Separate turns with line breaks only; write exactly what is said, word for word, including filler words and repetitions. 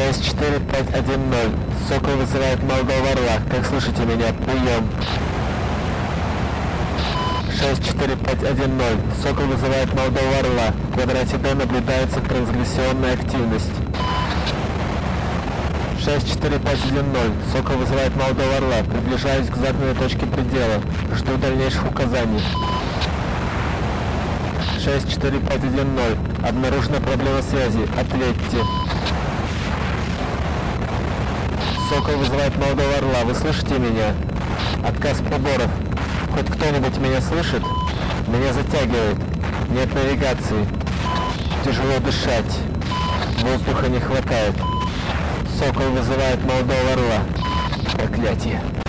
шесть четыре пять один ноль. Сокол вызывает Молдова Орла. Как слышите меня? Прием. шесть четыре пять один ноль. Сокол вызывает Молдова Орла. В квадрате Д наблюдается трансгрессионная активность. шесть четыре пять один ноль. Сокол вызывает Молдова Орла. Приближаюсь к заданной точке предела. Жду дальнейших указаний. шесть четыре пять один ноль. Обнаружена проблема связи. Ответьте. Сокол вызывает Молдова Орла. Вы слышите меня? Отказ приборов. Хоть кто-нибудь меня слышит? Меня затягивает. Нет навигации. Тяжело дышать. Воздуха не хватает. Сокол вызывает Молдова Орла. Проклятие.